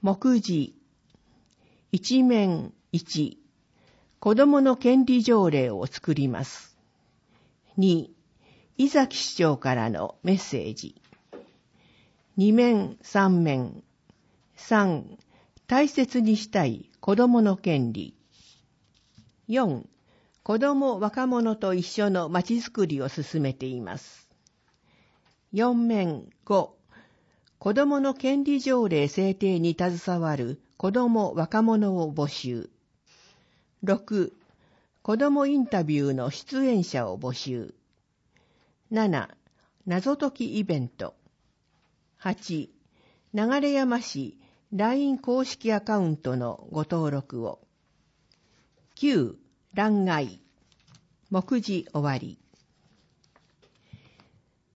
目次一面1、子どもの権利条例を作ります。2、井崎市長からのメッセージ。2面3面。3、大切にしたい子どもの権利。4、子ども若者と一緒のまちづくりを進めています。4面5、子どもの権利条例制定に携わる子ども若者を募集。6、子どもインタビューの出演者を募集。7、謎解きイベント。8、流山市 LINE 公式アカウントのご登録を。9、欄外。目次終わり。